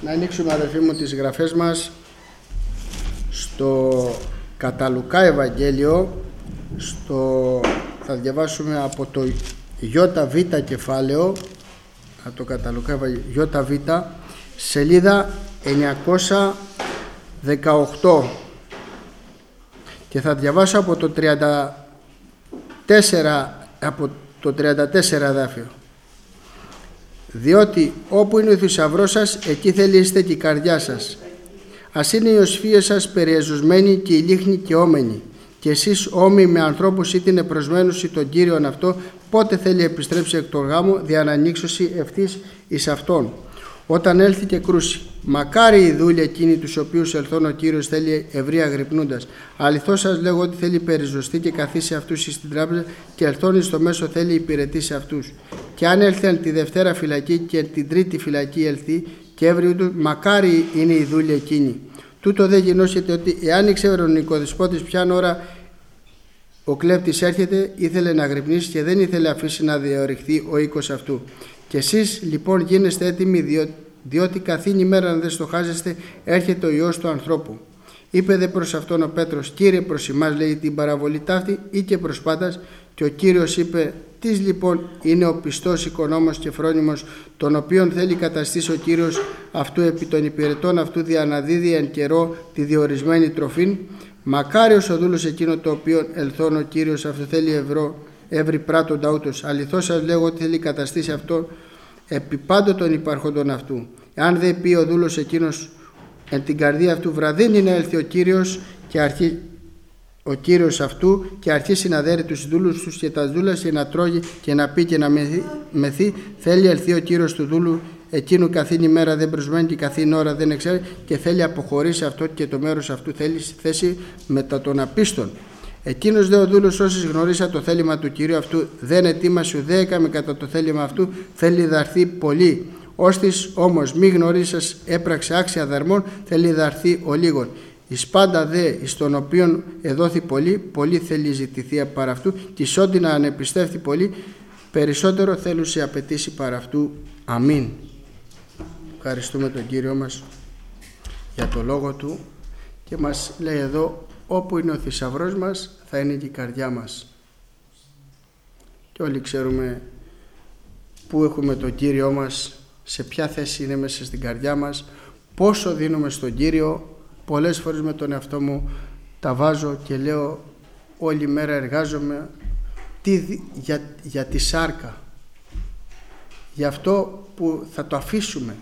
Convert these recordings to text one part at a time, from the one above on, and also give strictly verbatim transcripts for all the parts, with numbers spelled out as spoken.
Να ανοίξουμε, αδελφοί μου, τις γραφές μας στο κατά Λουκά Ευαγγέλιο, στο, θα διαβάσουμε από το ΙΒ κεφάλαιο, από το κατά Λουκά Ευαγγέλιο, ΙΒ, σελίδα εννιακόσια δεκαοκτώ, και θα διαβάσω από το τριάντα τέσσερα, από το τριάντα τέσσερα εδάφιο. Διότι όπου είναι ο θησαυρός σας, εκεί θέλει είστε και η καρδιά σας. Ας είναι οι οσφύες σας περιεζωσμένοι και η λίχνη και όμενοι, και εσείς όμοιοι με ανθρώπους είτε είναι προσμένους ή τον Κύριον αυτό, πότε θέλει επιστρέψει εκ των γάμου, δια να ανοίξωση ευθύς εις αυτόν. Όταν έλθει και κρούσει, μακάρι οι δούλοι εκείνοι τους οποίους ελθόν ο Κύριος θέλει ευρεία γρυπνούντας. Αληθώς σας λέγω ότι θέλει περιζωστεί και καθίσει αυτούς στην τράπεζα, και ελθόν εις το μέσο θέλει υπηρετήσει αυτούς. Και αν έλθει τη Δευτέρα φυλακή και την Τρίτη φυλακή ελθεί, και έβρι ούτω, μακάρι είναι οι δούλοι εκείνοι. Τούτο δεν γινώσετε ότι εάν ήξερε ο νοικοδεσπότης ποιαν ώρα ο κλέπτης έρχεται, ήθελε να γρυπνήσει και δεν ήθελε αφήσει να διορυχθεί ο οίκος αυτού. Και εσείς λοιπόν γίνεστε έτοιμοι, διό, διότι καθήνη μέρα αν δεν στοχάζεστε έρχεται ο Υιός του ανθρώπου. Είπε δε προς αυτόν ο Πέτρος, Κύριε, προς εμάς λέει την παραβολή ταύτη ή και προς πάντας? Και ο Κύριος είπε, τις λοιπόν είναι ο πιστός οικονόμος και φρόνιμος, τον οποίον θέλει καταστήσει ο Κύριος αυτού επί των υπηρετών αυτού δια να δίδει εν καιρό τη διορισμένη τροφήν. Μακάριος ο δούλος εκείνο το οποίο ελθόν ο Κύριος αυτό θέλει ευρώ, εύρη πράτοντα ούτως. Αληθώς σας λέγω ότι θέλει καταστήσει αυτό επί πάντων υπαρχόντων αυτού. Αν δεν πει ο δούλος εκείνος εν την καρδία αυτού, βραδύνει να έλθει ο Κύριος και αρχή ο Κύριος αυτού και αρχίσει να δέρει τους δούλους τους και τα δούλας και να τρώγει και να πει και να μεθεί, μεθεί, θέλει έλθει ο Κύριος του δούλου εκείνου καθήν ημέρα δεν προσμένει και καθήν ώρα δεν εξέρει, και θέλει αποχωρήσει αυτό και το μέρος αυτού θέλει στη θέση μετά των απίστων. Εκείνος δε ο δούλος όσοι γνωρίσα το θέλημα του Κυρίου αυτού δεν ετοίμασε ουδέ έκαμε κατά το θέλημα αυτού, θέλει δαρθεί πολύ. Όστις όμως μη γνωρίσας έπραξε άξια δαρμών, θέλει δαρθεί ο λίγον. Εις πάντα δε εις τον οποίον εδόθη πολύ, πολύ θέλει ζητηθεί παρά αυτού, και εις ό,τι να ανεπιστεύθη πολύ, περισσότερο θέλουσε απαιτήσει παρά αυτού. Αμήν. Ευχαριστούμε τον Κύριο μας για το λόγο Του, και μας λέει εδώ, όπου είναι ο θησαυρός μας θα είναι και η καρδιά μας. Και όλοι ξέρουμε πού έχουμε τον Κύριο μας, σε ποια θέση είναι μέσα στην καρδιά μας, πόσο δίνουμε στον Κύριο. Πολλές φορές με τον εαυτό μου τα βάζω και λέω, όλη μέρα εργάζομαι τι, για, για τη σάρκα, για αυτό που θα το αφήσουμε.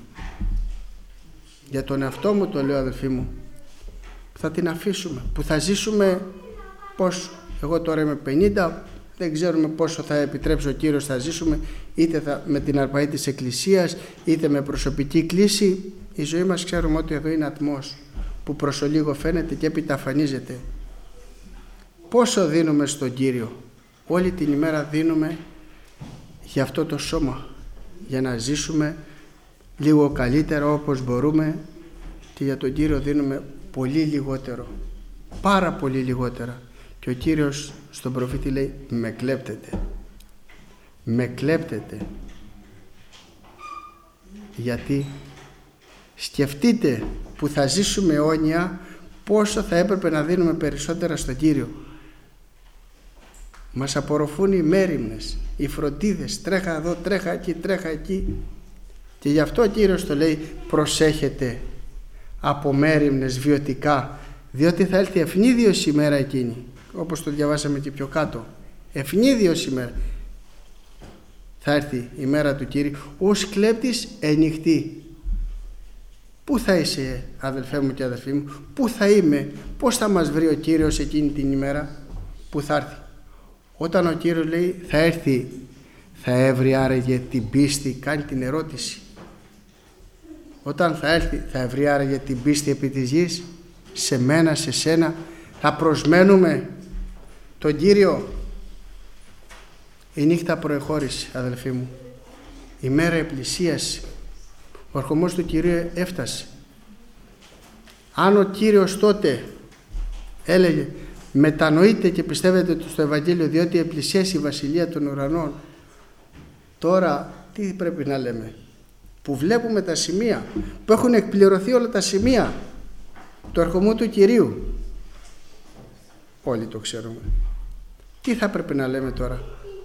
Για τον εαυτό μου το λέω, αδελφοί μου, που θα την αφήσουμε, που θα ζήσουμε πόσο. Εγώ τώρα είμαι πενήντα, δεν ξέρουμε πόσο θα επιτρέψει ο Κύριος θα ζήσουμε, είτε θα, με την αρπαή της Εκκλησίας, είτε με προσωπική κλίση. Η ζωή μας ξέρουμε ότι εδώ είναι ατμός, που προς ολίγο φαίνεται και έπειτα αφανίζεται. Πόσο δίνουμε στον Κύριο? Όλη την ημέρα δίνουμε για αυτό το σώμα, για να ζήσουμε λίγο καλύτερα όπως μπορούμε, και για τον Κύριο δίνουμε πολύ λιγότερο, πάρα πολύ λιγότερα. Και ο Κύριος στον προφήτη λέει, με κλέπτετε, με κλέπτετε. Γιατί σκεφτείτε που θα ζήσουμε αιώνια, πόσο θα έπρεπε να δίνουμε περισσότερα στον Κύριο. Μας απορροφούν οι μέριμνες, οι φροντίδες, τρέχα εδώ, τρέχα εκεί, τρέχα εκεί. Και γι' αυτό ο Κύριος το λέει, προσέχετε από μέριμνες βιωτικά, διότι θα έλθει ευνίδιος η μέρα εκείνη, όπως το διαβάσαμε και πιο κάτω. Ευνίδιος η μέρα. Θα έρθει η μέρα του Κύριου, ως κλέπτης ενυχτή. Πού θα είσαι, αδελφέ μου και αδελφοί μου, πού θα είμαι, πώς θα μας βρει ο Κύριος εκείνη την ημέρα που θα έρθει? Όταν ο Κύριος λέει θα έρθει, θα έβρει άραγε την πίστη? Κάνει την ερώτηση. Όταν θα έρθει, θα έβρει άραγε την πίστη επί της γης? Σε μένα, σε σένα, θα προσμένουμε τον Κύριο? Η νύχτα προεχώρησε, αδελφοί μου, η μέρα επλησίασε, ο ερχομός του Κυρίου έφτασε. Αν ο Κύριος τότε έλεγε, μετανοείτε και πιστεύετε στο Ευαγγέλιο, διότι επλησίασε η Βασιλεία των Ουρανών, τώρα τι πρέπει να λέμε? που βλέπουμε τα σημεία, που έχουν εκπληρωθεί όλα τα σημεία του ερχομού του Κυρίου. Όλοι το ξέρουμε. Τι θα πρέπει να λέμε τώρα?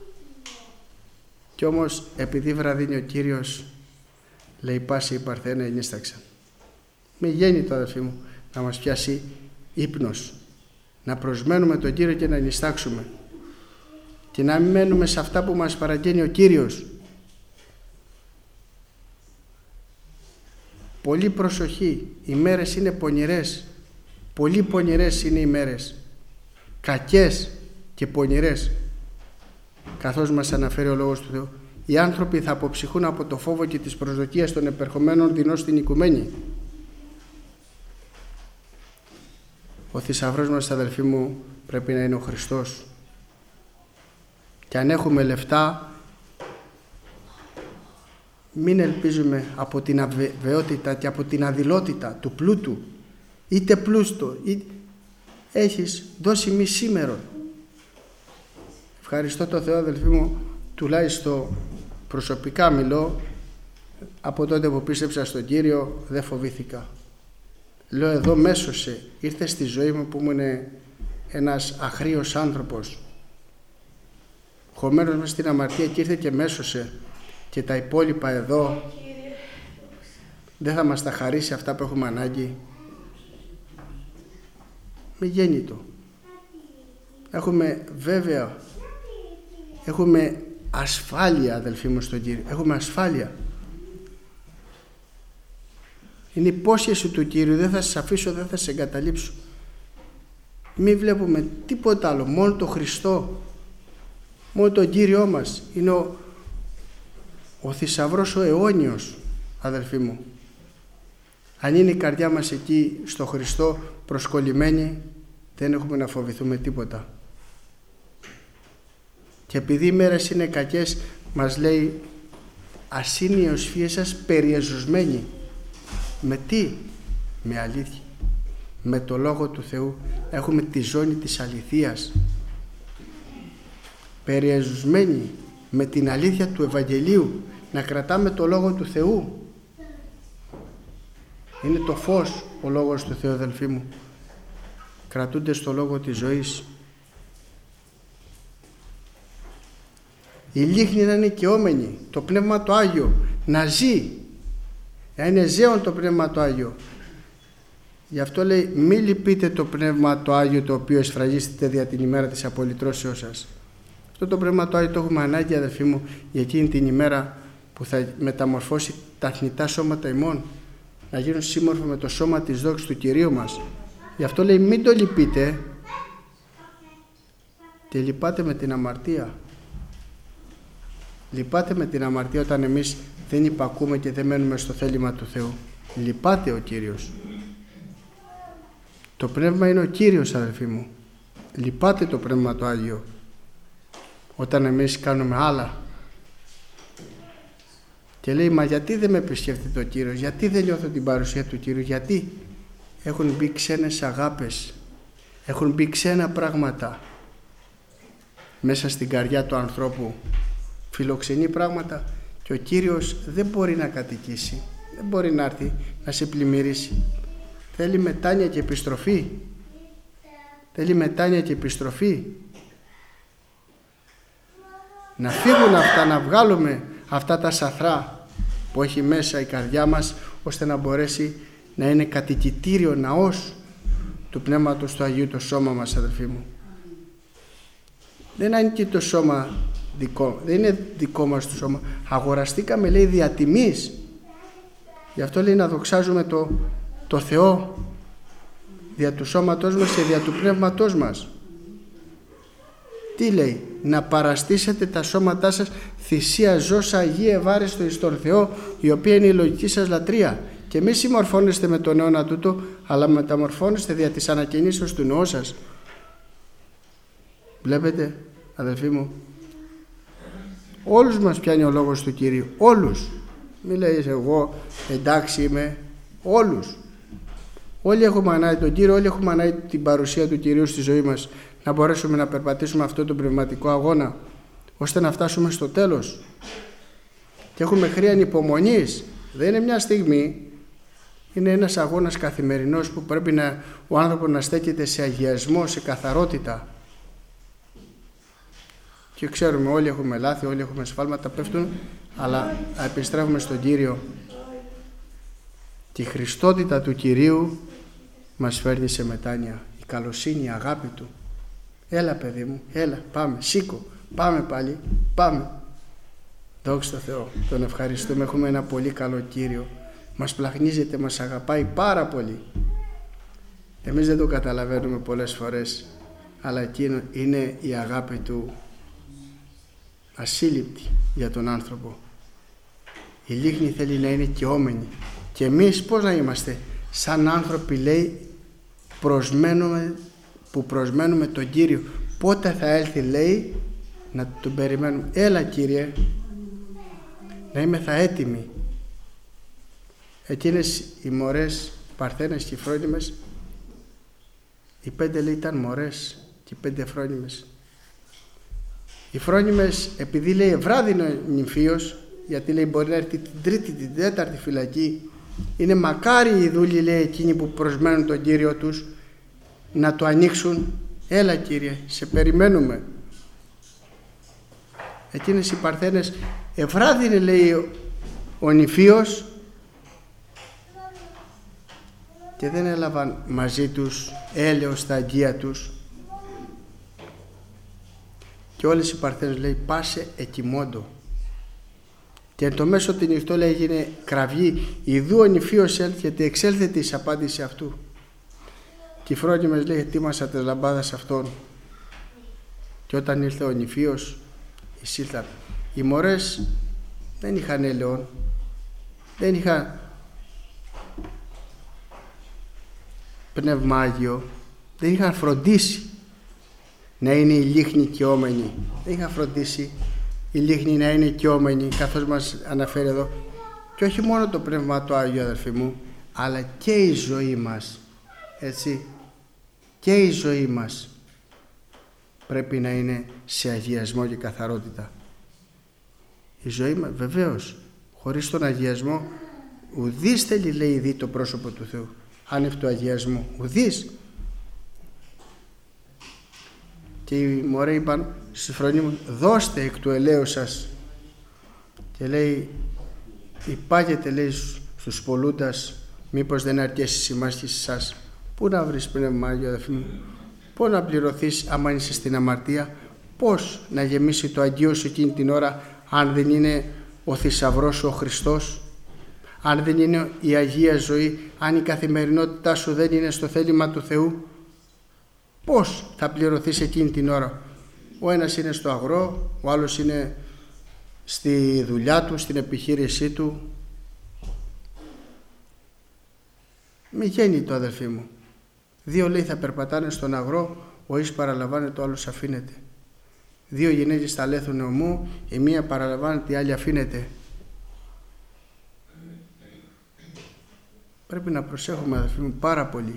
Κι όμως επειδή βραδύνει ο Κύριος, λέει πάση η Παρθένα ενίσταξαν. Μη γέννητο, αδελφοί μου, να μας πιάσει ύπνος, να προσμένουμε τον Κύριο και να νηστάξουμε και να μην μένουμε σε αυτά που μας παραγγέλνει ο Κύριος. Πολύ προσοχή, οι μέρες είναι πονηρές, πολύ πονηρές είναι οι μέρες, κακές και πονηρές, καθώς μας αναφέρει ο Λόγος του Θεού. Οι άνθρωποι θα αποψυχούν από το φόβο και τις προσδοκίες των επερχομένων δεινών στην οικουμένη. Ο θησαυρός μας, αδελφοί μου, πρέπει να είναι ο Χριστός. Και αν έχουμε λεφτά, μην ελπίζουμε από την αβεβαιότητα και από την αδειλότητα του πλούτου. Είτε πλούστο, είτε έχεις δώσει μη σήμερον. Ευχαριστώ τον Θεό, αδελφοί μου, τουλάχιστον προσωπικά μιλώ, από τότε που πίστεψα στον Κύριο δεν φοβήθηκα. Λέω, εδώ μέσωσε, ήρθε στη ζωή μου που ήμουν ένας αχρήος άνθρωπος, χωμένος μες στην αμαρτία, και ήρθε και μέσωσε, και τα υπόλοιπα εδώ δεν θα μας τα χαρίσει αυτά που έχουμε ανάγκη? Μη γέννητο. Έχουμε βέβαια, έχουμε ασφάλεια, αδελφοί μου, στον Κύριο. Έχουμε ασφάλεια. Είναι υπόσχεση του Κύριου, δεν θα σας αφήσω, δεν θα σε εγκαταλείψω. Μην βλέπουμε τίποτα άλλο, μόνο τον Χριστό, μόνο τον Κύριό μας. Είναι ο, ο θησαυρός ο αιώνιος, αδελφοί μου. Αν είναι η καρδιά μας εκεί στο Χριστό προσκολλημένη, δεν έχουμε να φοβηθούμε τίποτα. Και επειδή οι μέρες είναι κακές, μας λέει, ας είναι η οσφία σας περιεζωσμένη. Με τι? Με αλήθεια. Με το Λόγο του Θεού. Έχουμε τη ζώνη της αληθείας. Περιεζωσμένη με την αλήθεια του Ευαγγελίου. Να κρατάμε το Λόγο του Θεού. Είναι το φως ο Λόγος του Θεού, αδελφοί μου. Κρατούνται στο Λόγο της ζωής. Η λίχνη να είναι οικειόμενη, το Πνεύμα το Άγιο να ζει, να είναι ζέον το Πνεύμα το Άγιο. Γι' αυτό λέει, μη λυπείτε το Πνεύμα το Άγιο, το οποίο εσφραγίστηκε δια την ημέρα της απολυτρώσεώς σας. Αυτό το Πνεύμα το Άγιο το έχουμε ανάγκη, αδελφοί μου, για εκείνη την ημέρα που θα μεταμορφώσει τα θνητά σώματα ημών, να γίνουν σύμμορφα με το σώμα της δόξης του Κυρίου μας. Γι' αυτό λέει, μην το λυπείτε, και λυπάτε με την αμαρτία. Λυπάται με την αμαρτία όταν εμείς δεν υπακούμε και δεν μένουμε στο θέλημα του Θεού. Λυπάται ο Κύριος. Το Πνεύμα είναι ο Κύριος, αδελφοί μου. Λυπάται το Πνεύμα το Άγιο όταν εμείς κάνουμε άλλα. Και λέει, μα γιατί δεν με επισκέφτεται ο Κύριος, γιατί δεν νιώθω την παρουσία του Κύριου? Γιατί έχουν μπει ξένες αγάπες, έχουν μπει ξένα πράγματα μέσα στην καρδιά του ανθρώπου, φιλοξενεί πράγματα, και ο Κύριος δεν μπορεί να κατοικήσει, δεν μπορεί να έρθει να σε πλημμυρίσει. Θέλει μετάνοια και επιστροφή. Θέλει μετάνοια και επιστροφή. Να φύγουν αυτά, να βγάλουμε αυτά τα σαθρά που έχει μέσα η καρδιά μας, ώστε να μπορέσει να είναι κατοικητήριο ναός του Πνεύματος του Αγίου το σώμα μας, αδελφοί μου. Δεν είναι και το σώμα δικό, δεν είναι δικό μας το σώμα. Αγοραστήκαμε, λέει, δια τιμής. Γι' αυτό λέει να δοξάζουμε το, το Θεό δια του σώματός μας και δια του πνεύματός μας. Τι λέει? Να παραστήσετε τα σώματά σας θυσία ζώσα Αγία ευάρεστο εις τον Θεό, η οποία είναι η λογική σας λατρεία. Και μη συμμορφώνεστε με τον αιώνα τούτο, αλλά μεταμορφώνεστε δια της ανακαινήσεως του νόου σας. Βλέπετε, αδελφοί μου, όλους μας πιάνει ο λόγος του Κυρίου. Όλους. Μη λέει εγώ εντάξει είμαι. Όλους. Όλοι έχουμε ανάγκη τον Κύριο, όλοι έχουμε ανάγκη την παρουσία του Κυρίου στη ζωή μας, να μπορέσουμε να περπατήσουμε αυτό τον πνευματικό αγώνα, ώστε να φτάσουμε στο τέλος. Και έχουμε χρέη υπομονής, Δεν είναι μια στιγμή, είναι ένας αγώνας καθημερινός που πρέπει να, ο άνθρωπος να στέκεται σε αγιασμό, σε καθαρότητα. Και ξέρουμε, όλοι έχουμε λάθη, όλοι έχουμε σφάλματα, πέφτουν, αλλά επιστρέφουμε στον Κύριο. Τη χριστότητα του Κυρίου μας φέρνει σε μετάνοια. Η καλοσύνη, η αγάπη Του. Έλα παιδί μου, έλα, πάμε, σήκω, πάμε πάλι, πάμε. Δόξα τω Θεώ, τον ευχαριστούμε, έχουμε ένα πολύ καλό Κύριο. Μας πλαχνίζεται, μας αγαπάει πάρα πολύ. Εμείς δεν το καταλαβαίνουμε πολλές φορές, αλλά εκείνο είναι η αγάπη Του ασύλληπτη για τον άνθρωπο. Η λίχνη θέλει να είναι καιόμενη. Και εμείς πώς να είμαστε? Σαν άνθρωποι, λέει, προσμένουμε, που προσμένουμε τον Κύριο. Πότε θα έλθει, λέει, να τον περιμένουμε. Έλα Κύριε, να είμαι θα έτοιμοι. Εκείνες οι μωρές, παρθένες και οι φρόνιμες, οι πέντε, λέει, ήταν μωρές και οι πέντε φρόνιμες. Οι φρόνιμες, επειδή, λέει, βράδυνο νυμφίος, γιατί, λέει, μπορεί να έρθει την τρίτη, την τέταρτη φυλακή, είναι μακάρι οι δούλοι, λέει, εκείνοι που προσμένουν τον Κύριο τους, να το ανοίξουν. Έλα Κύριε, σε περιμένουμε. Εκείνες οι παρθένες, ευράδυνε, λέει, ο νυμφίος, και δεν έλαβαν μαζί τους έλεος στα αγγεία τους, και όλες οι παρθένες, λέει, πάσε εκοιμώντο. Και εν το μέσο την νυχτό, λέει, έγινε κραυγή, ιδού ο νυμφίος έλθεται, εξέλθεται εις απάντηση αυτού. Και οι φρόνιμες, λέει, ετοίμασα τις λαμπάδες αυτών. Και όταν ήρθε ο νυμφίος, εισήλθαν. Οι μωρές δεν είχαν έλεον, δεν είχαν πνεύμα Άγιο, δεν είχαν φροντίσει να είναι η λίχνη καιόμενη. Δεν είχαν φροντίσει η λίχνη να είναι καιόμενη, καθώς μας αναφέρει εδώ. Και όχι μόνο το πνεύμα του Άγιο, αδελφοί μου, αλλά και η ζωή μας, έτσι, και η ζωή μας πρέπει να είναι σε αγιασμό και καθαρότητα. Η ζωή μας, βεβαίως, χωρίς τον αγιασμό, ουδής θέλει, λέει, δει το πρόσωπο του Θεού. Άνευ του αγιασμού, ουδής. Και οι μωρέ είπαν στους φρονίμους, δώστε εκ του ελαίου σας. Και λέει, υπάγεται, λέει, στους πολλούντας, μήπως δεν αρκέσει η συμμάχηση σας. Πού να βρεις πνεύμα Άγιο, αδελφοί μου? Πώς να πληρωθείς άμα είσαι στην αμαρτία? Πώς να γεμίσει το αγγείο σου εκείνη την ώρα, αν δεν είναι ο θησαυρός σου ο Χριστός, αν δεν είναι η Αγία ζωή, αν η καθημερινότητά σου δεν είναι στο θέλημα του Θεού? Πώς θα πληρωθείς εκείνη την ώρα? Ο ένας είναι στο αγρό, ο άλλος είναι στη δουλειά του, στην επιχείρησή του. Μη γίνει το, αδελφοί μου. Δύο, λέει, θα περπατάνε στον αγρό, ο εις παραλαμβάνεται, ο άλλος αφήνεται. Δύο γυναίκες θα λέθουν ομού, η μία παραλαμβάνεται, η άλλη αφήνεται. Πρέπει να προσέχουμε, αδελφοί μου, πάρα πολύ.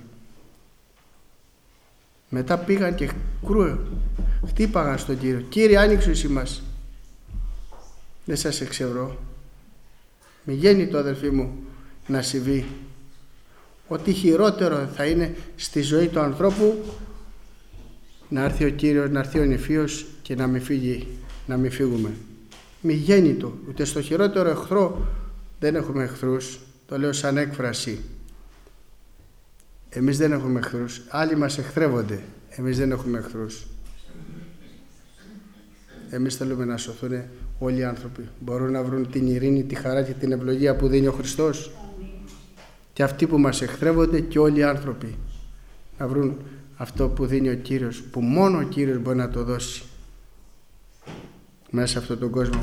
Μετά πήγαν και κρούε, χτύπαγαν στον Κύριο. Κύριε, άνοιξε εσύ μας. Δεν σας εξευρώ. Μη γίνει το, αδελφοί μου, να συμβεί. Ότι χειρότερο θα είναι στη ζωή του ανθρώπου να έρθει ο Κύριος, να έρθει ο νηφίος και να μην φύγει, να μην φύγουμε. Μη γέννητο, ούτε στο χειρότερο εχθρό δεν έχουμε εχθρούς. Το λέω σαν έκφραση. Εμείς δεν έχουμε εχθρούς. Άλλοι μας εχθρεύονται. Εμείς δεν έχουμε εχθρούς. Εμείς θέλουμε να σωθούν όλοι οι άνθρωποι. Μπορούν να βρουν την ειρήνη, τη χαρά και την ευλογία που δίνει ο Χριστός. Και αυτοί που μας εχθρεύονται και όλοι οι άνθρωποι να βρουν αυτό που δίνει ο Κύριος, που μόνο ο Κύριος μπορεί να το δώσει μέσα σε αυτόν τον κόσμο.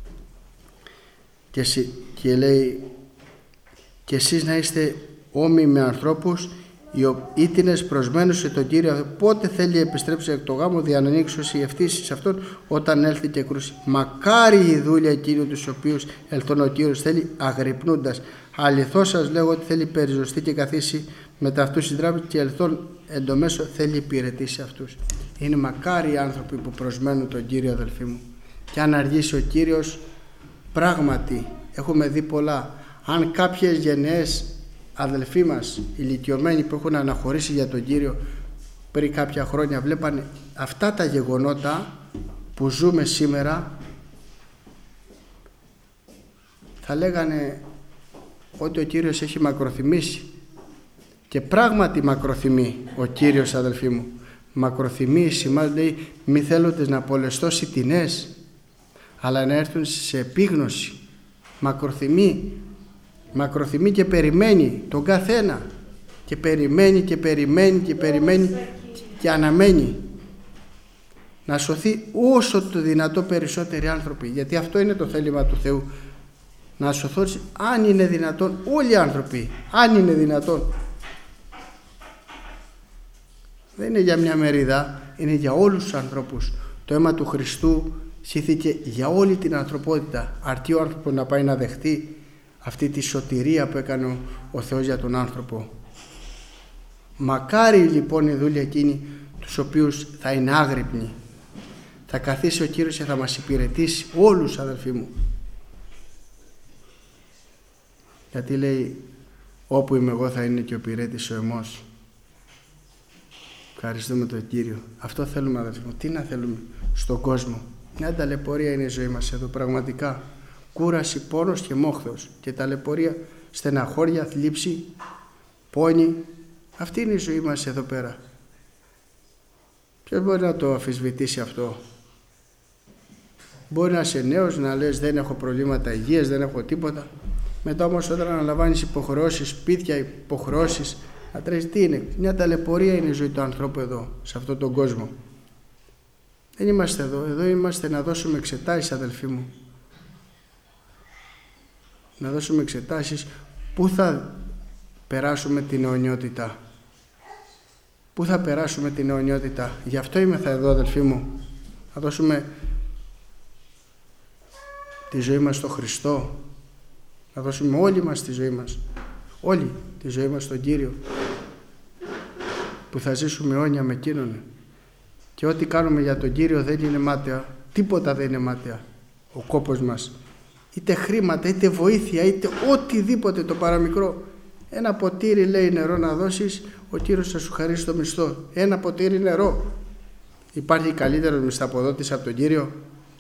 Και, και λέει, και εσείς να είστε όμοιοι με ανθρώπους οι ήτινες προσμένους σε τον Κύριο. Πότε θέλει επιστρέψει εκ το γάμο, δια να ανοίξουν οι ευθύσεις σε αυτόν, όταν έλθει και κρούσει. Μακάρι η δούλια εκείνου τους οποίους ελθόν ο Κύριος θέλει αγρυπνούντας. Αληθώς σας λέγω ότι θέλει περιζωστεί και καθίσει μετά αυτούς συντράπους και ελθόν εν το μέσο θέλει υπηρετήσει αυτούς. Είναι μακάρι οι άνθρωποι που προσμένουν τον Κύριο, αδελφοί μου. Και αν αργήσει ο Κύριος, πράγματι έχουμε δει πολλά, Αν κάποιες γενναίες αδελφοί μας, ηλικιωμένοι που έχουν αναχωρήσει για τον Κύριο πριν κάποια χρόνια, βλέπανε αυτά τα γεγονότα που ζούμε σήμερα, θα λέγανε ότι ο Κύριος έχει μακροθυμήσει. Και πράγματι μακροθυμεί ο Κύριος, αδελφοί μου. Μακροθυμεί σημαίνει, λέει, μη θέλοντες να απολεστώσει τινές, αλλά να έρθουν σε επίγνωση. Μακροθυμεί, μακροθυμεί και περιμένει τον καθένα. Και περιμένει και περιμένει και περιμένει και αναμένει να σωθεί όσο το δυνατό περισσότεροι άνθρωποι. Γιατί αυτό είναι το θέλημα του Θεού. Να σωθούν, αν είναι δυνατόν, όλοι οι άνθρωποι. Αν είναι δυνατόν. Δεν είναι για μια μερίδα, είναι για όλους τους ανθρώπους. Το αίμα του Χριστού σήθηκε για όλη την ανθρωπότητα. Αρκεί ο άνθρωπος να πάει να δεχτεί αυτή τη σωτηρία που έκανε ο Θεός για τον άνθρωπο. Μακάρι λοιπόν οι δούλοι εκείνοι τους οποίους θα είναι άγρυπνοι. Θα καθίσει ο Κύριος και θα μας υπηρετήσει όλους, αδελφοί μου. Γιατί λέει, όπου είμαι εγώ θα είναι και ο υπηρέτης ο εμός. Ευχαριστούμε τον Κύριο. Αυτό θέλουμε, αδελφοί μου. Τι να θέλουμε στον κόσμο? Μια ταλαιπωρία είναι η ζωή μας εδώ, πραγματικά. Κούραση, πόνος και μόχθος. Και ταλαιπωρία, στεναχώρια, θλίψη, πόνη. Αυτή είναι η ζωή μας εδώ πέρα. Ποιος μπορεί να το αμφισβητήσει αυτό? Μπορεί να είσαι νέος, να λες δεν έχω προβλήματα υγείας, δεν έχω τίποτα. Μετά όμως όταν αναλαμβάνεις υποχρεώσεις, σπίτια, υποχρεώσεις, να τρέχεις, τι είναι? Μια ταλαιπωρία είναι η ζωή του ανθρώπου εδώ, σε αυτόν τον κόσμο. Δεν είμαστε εδώ. Εδώ είμαστε να δώσουμε εξετάσεις, αδελφοί μου. Να δώσουμε εξετάσεις πού θα περάσουμε την αιωνιότητα. Πού θα περάσουμε την αιωνιότητα. Γι' αυτό είμαι θα εδώ, αδελφοί μου. Να δώσουμε τη ζωή μας στον Χριστό. Να δώσουμε όλοι μας τη ζωή μας. Όλη τη ζωή μας στον Κύριο. Που θα ζήσουμε αιώνια με Εκείνον. Και ό,τι κάνουμε για τον Κύριο δεν είναι μάταια. Τίποτα δεν είναι μάταια. Ο κόπος μας. Είτε χρήματα, είτε βοήθεια, είτε οτιδήποτε το παραμικρό. Ένα ποτήρι, λέει, νερό να δώσεις, ο Κύριος θα σου χαρίσει το μισθό. Ένα ποτήρι νερό. Υπάρχει καλύτερος μισθαποδότης από τον Κύριο?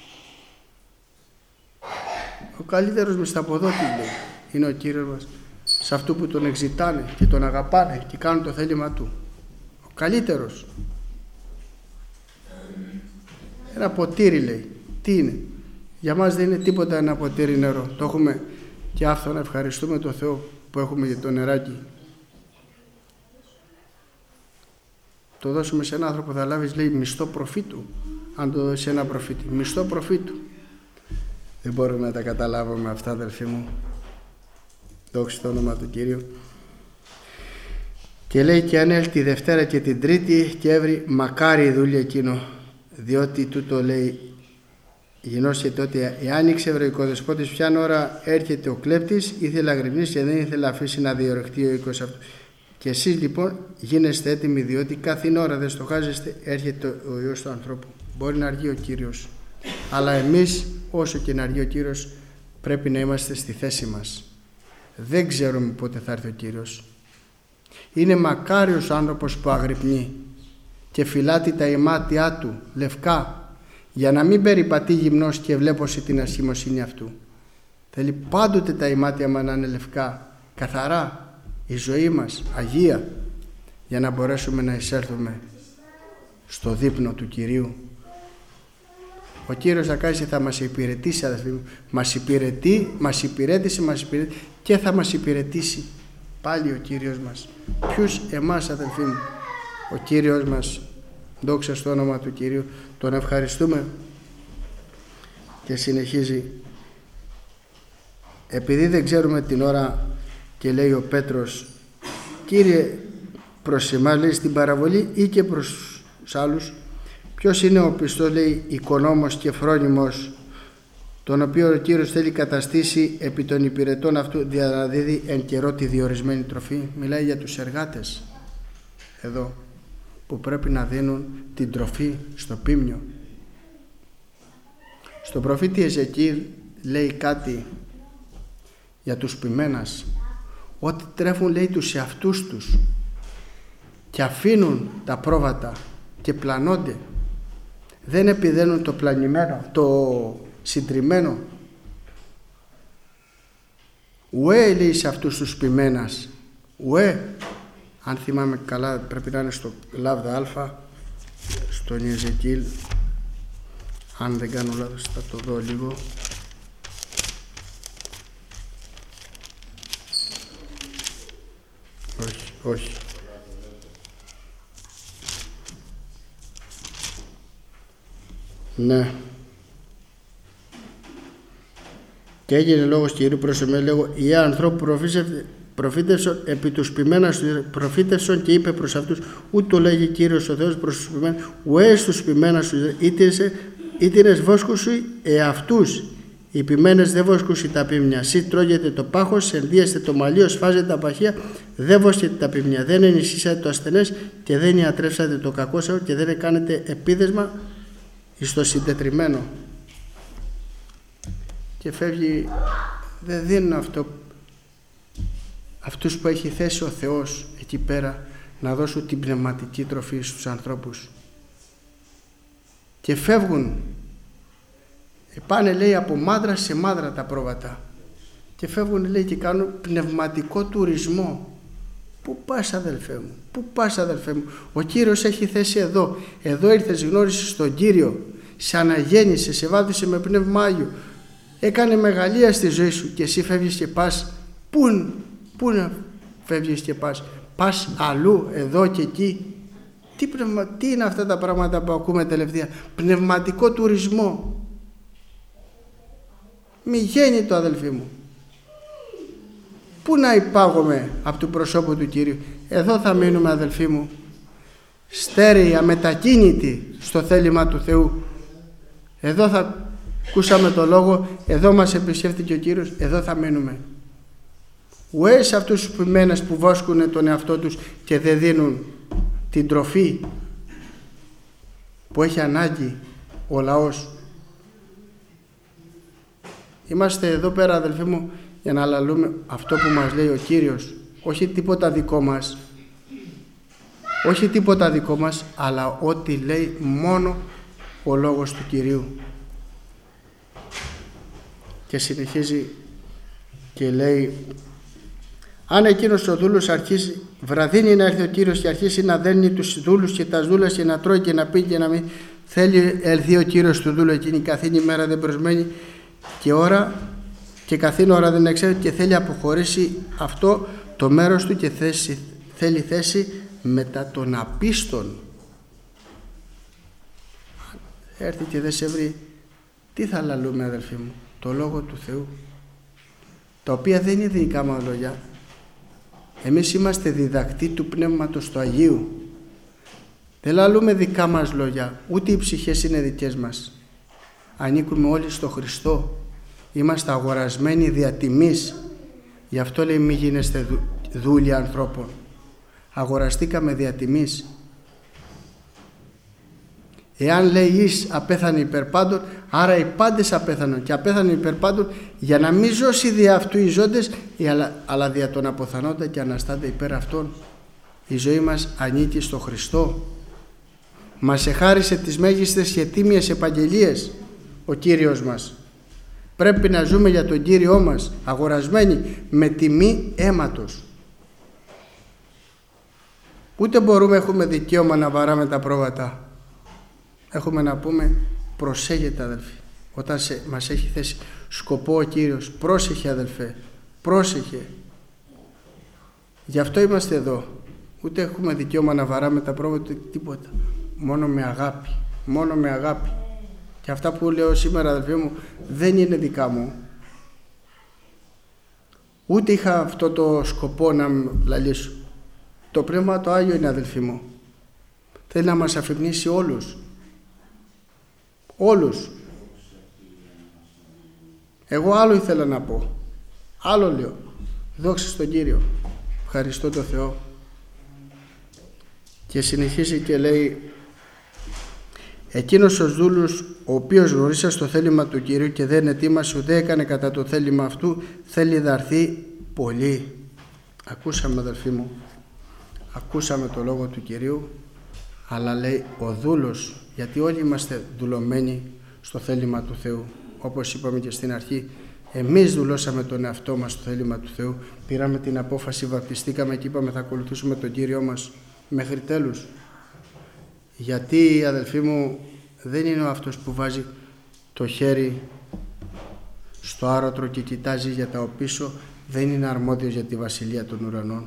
Ο καλύτερος μισθαποδότης, λέει, είναι ο Κύριος μας. Σε αυτού που τον εξητάνε και τον αγαπάνε και κάνουν το θέλημα του. Ο καλύτερος. Ένα ποτήρι, λέει. Τι είναι? Για μας δεν είναι τίποτα ένα ποτήρι νερό. Το έχουμε και αυτό, να ευχαριστούμε τον Θεό που έχουμε για το νεράκι. Το δώσουμε σε έναν άνθρωπο, θα λάβεις, λέει, μισθό προφήτου. Αν το δώσεις σε ένα προφήτη, μισθό προφήτου. Δεν μπορούμε να τα καταλάβουμε αυτά, αδελφοί μου. Δόξα το όνομα του Κύριου. Και λέει, και αν έλθει τη Δευτέρα και την Τρίτη και έβρι, μακάρι η δούλη εκείνο, διότι τούτο, λέει, γινώσεται ότι εάν ήξερε ο οικοδεσπότης ποιαν ώρα έρχεται ο κλέπτης, ήθελε να γρυπνήσει και δεν ήθελε να αφήσει να διορρεχτεί ο οίκος αυτού. Και εσείς λοιπόν γίνεστε έτοιμοι, διότι κάθε ώρα δεν στοχάζεστε, έρχεται ο Υιός του ανθρώπου. Μπορεί να αργεί ο Κύριος, αλλά εμείς όσο και να αργεί ο Κύριος πρέπει να είμαστε στη θέση μας. Δεν ξέρουμε πότε θα έρθει ο Κύριος. Είναι μακάριος ο άνθρωπος που αγρυπνεί και φυλάτει τα ημάτια του λευκά, για να μην περιπατεί γυμνός και βλέπωσε την ασχημοσύνη αυτού. Θέλει πάντοτε τα ημάτια μας να είναι λευκά, καθαρά, η ζωή μας αγία, για να μπορέσουμε να εισέλθουμε στο δείπνο του Κυρίου. Ο Κύριος θα κάνει, θα μας υπηρετήσει, αδελφοί μου. Μας υπηρετεί, μας υπηρέτησε, μας υπηρετεί και θα μας υπηρετήσει πάλι ο Κύριος μας. Ποιους? Εμάς, αδελφοί μου. Ο Κύριος μας, δόξα στο όνομα του Κυρίου, τον ευχαριστούμε. Και συνεχίζει, επειδή δεν ξέρουμε την ώρα, και λέει ο Πέτρος, Κύριε, προς εμάς, λέει, στην παραβολή ή και προς τους άλλους, ποιος είναι ο πιστός, λέει, οικονόμος και φρόνιμος, τον οποίο ο Κύριος θέλει καταστήσει επί των υπηρετών αυτού, για να δίδει εν καιρό τη διορισμένη τροφή. Μιλάει για τους εργάτες εδώ, που πρέπει να δίνουν την τροφή στο πίμνιο. Στον προφήτη Εζεκίελ λέει κάτι για τους ποιμένας, ότι τρέφουν, λέει, τους εαυτούς τους και αφήνουν τα πρόβατα και πλανώνται. Δεν επιδένουν το πλανημένο, το συντριμμένο. Ουέ, λέει, σε αυτούς τους ποιμένας. Ουέ, αν θυμάμαι καλά, πρέπει να είναι στο Λάβδα Α, στον Ιεζεκίλ. Αν δεν κάνω λάθος, θα το δω λίγο. Όχι, όχι. Ναι. Και έγινε λόγος Κυρίου προς εμέ, λέγω, οι ανθρώπου προφήτευσον επί τους ποιμένας προφήτευσον και είπε προς αυτούς, ούτω λέγει Κύριος ο Θεός προς τους ποιμένας, ουέ στους ποιμένας σου ήτηρες βόσκους σου εαυτούς, οι ποιμένες δεν βόσκουσι τα ποιμνιά. Σύ τρώγεται το πάχος, ενδύεστε το μαλλίο, σφάζετε τα παχεία, δεν βόσκετε τα ποιμνιά. Δεν ενισχύσατε το ασθενές και δεν ιατρεύσατε το κακόσαο και δεν κάνετε επίδεσμα εις το συντετριμένο. Και φεύγει, δεν δίνουν αυτό, αυτούς που έχει θέσει ο Θεός εκεί πέρα να δώσουν την πνευματική τροφή στους ανθρώπους. Και φεύγουν. Πάνε, λέει, από μάδρα σε μάδρα τα πρόβατα και φεύγουν, λέει, και κάνουν πνευματικό τουρισμό. Πού πας, αδελφέ μου, πού πας, αδελφέ μου, ο Κύριος έχει θέσει εδώ, εδώ ήρθες, γνώρισες τον Κύριο, σε αναγέννησε, σε βάδισε με πνεύμα Άγιο, έκανε μεγαλεία στη ζωή σου και εσύ φεύγεις και πας. Πού, πού να φεύγεις και πας, πας αλλού, εδώ και εκεί. Τι, πνευμα, τι είναι αυτά τα πράγματα που ακούμε τελευταία? Πνευματικό τουρισμό. Μη γίνει το, αδελφοί μου. Πού να υπάγομαι από του προσώπου του Κυρίου? Εδώ θα μείνουμε, αδελφοί μου, στέρεοι, αμετακίνητοι στο θέλημα του Θεού. Εδώ θα ακούσαμε το λόγο, εδώ μας επισκέφτηκε ο Κύριος, εδώ θα μείνουμε. Ουέ σε αυτούς τους ποιμένες που βόσκουν τον εαυτό τους και δεν δίνουν την τροφή που έχει ανάγκη ο λαός. Είμαστε εδώ πέρα, αδελφοί μου, για να λαλούμε αυτό που μας λέει ο Κύριος, όχι τίποτα δικό μας, όχι τίποτα δικό μας, αλλά ό,τι λέει μόνο ο λόγος του Κυρίου. Και συνεχίζει και λέει, αν εκείνος ο δούλος αρχίσει βραδύνει να έρθει ο Κύριος και αρχίσει να δένει τους δούλους και τα δούλας και να τρώει και να πει και να μην θέλει, έλθει ο Κύριος του δούλου εκείνη καθήν ημέρα δεν προσμένει και ώρα και καθήν ώρα δεν εξέρει και θέλει αποχωρήσει αυτό το μέρος του και θέση, θέλει θέση μετά των απίστων. Έρθει και δεν σε βρει, τι θα λαλούμε, αδελφοί μου? Το λόγο του Θεού, τα οποία δεν είναι δικά μας λόγια. Εμείς είμαστε διδακτοί του Πνεύματος του Αγίου. Δεν λαλούμε δικά μας λόγια, ούτε οι ψυχές είναι δικές μας. Ανήκουμε όλοι στο Χριστό. Είμαστε αγορασμένοι δια τιμής. Γι' αυτό λέει μη γίνεστε δούλοι ανθρώπων. Αγοραστήκαμε δια τιμής. Εάν λέει εις απέθανε υπερπάντων, άρα οι πάντες απέθανον και απέθανε υπερπάντων, για να μην ζώσει δια αυτού οι ζώντες, αλλά, αλλά δια των αποθανόντα και αναστάνται υπέρ αυτών. Η ζωή μας ανήκει στο Χριστό. Μας εχάρισε τις μέγιστες και τίμιες επαγγελίες ο Κύριος μας. Πρέπει να ζούμε για τον Κύριό μας, αγορασμένοι με τιμή αίματος. Ούτε μπορούμε, έχουμε δικαίωμα να βαράμε τα πρόβατα. Έχουμε να πούμε προσέχετε, αδελφοί, όταν σε, μας έχει θέσει σκοπό ο Κύριος. Πρόσεχε, αδελφέ, πρόσεχε. Γι' αυτό είμαστε εδώ. Ούτε έχουμε δικαίωμα να βαράμε τα πρόβατα, τίποτα. Μόνο με αγάπη, μόνο με αγάπη. Και αυτά που λέω σήμερα, αδελφοί μου, δεν είναι δικά μου. Ούτε είχα αυτό το σκοπό να λαλήσω. Το Πνεύμα το Άγιο είναι, αδελφοί μου. Θέλει να μας αφυπνήσει όλους. Όλους. Εγώ άλλο ήθελα να πω. Άλλο λέω. Δόξα στον Κύριο. Ευχαριστώ τον Θεό. Και συνεχίζει και λέει, Εκείνος ο δούλος, ο οποίος γνωρίσα στο θέλημα του Κυρίου και δεν ετοίμασε ούτε έκανε κατά το θέλημα αυτού, θέλει δαρθεί πολύ. Ακούσαμε, αδελφοί μου, ακούσαμε το λόγο του Κυρίου, αλλά λέει ο δούλος, γιατί όλοι είμαστε δουλωμένοι στο θέλημα του Θεού. Όπως είπαμε και στην αρχή, εμείς δουλώσαμε τον εαυτό μας στο θέλημα του Θεού, πήραμε την απόφαση, βαπτιστήκαμε και είπαμε θα ακολουθήσουμε τον Κύριο μας μέχρι τέλους. Γιατί, αδελφοί μου, δεν είναι ο αυτός που βάζει το χέρι στο άρωτρο και κοιτάζει για τα οπίσω, δεν είναι αρμόδιος για τη βασιλεία των ουρανών.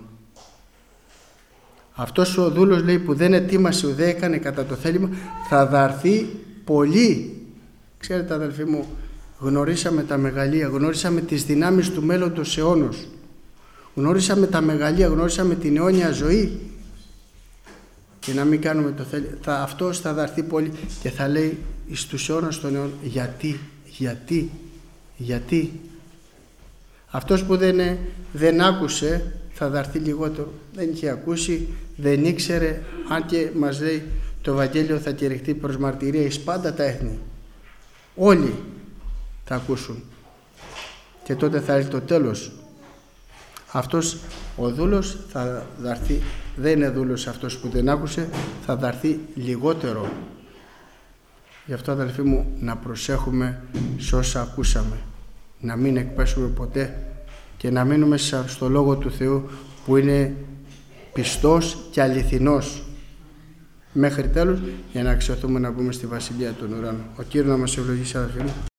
Αυτός ο δούλος, λέει, που δεν ετοίμασε ουδέ έκανε κατά το θέλημα, θα δαρθεί πολύ. Ξέρετε, αδελφοί μου, γνωρίσαμε τα μεγαλεία, γνωρίσαμε τις δυνάμεις του μέλλοντος αιώνος, γνωρίσαμε τα μεγαλεία, γνωρίσαμε την αιώνια ζωή, και να μην κάνουμε το θέλει, θα, αυτός θα δαρθεί πολύ και θα λέει εις τους αιώνας των αιώνων, γιατί, γιατί, γιατί. Αυτός που δεν, δεν άκουσε θα δαρθεί λιγότερο, δεν είχε ακούσει, δεν ήξερε, αν και μας λέει το Ευαγγέλιο θα κηρυχθεί προς μαρτυρία εις πάντα τα έθνη. Όλοι θα ακούσουν και τότε θα έρθει το τέλος. Αυτός ο δούλος θα δαρθεί, δεν είναι δούλος αυτός που δεν άκουσε, θα δαρθεί λιγότερο. Γι' αυτό, αδελφοί μου, να προσέχουμε σε όσα ακούσαμε, να μην εκπέσουμε ποτέ και να μείνουμε στο Λόγο του Θεού που είναι πιστός και αληθινός μέχρι τέλους, για να αξιωθούμε να μπούμε στη Βασιλεία των Ουράνων. Ο Κύριος να μας ευλογήσει, αδελφοί μου.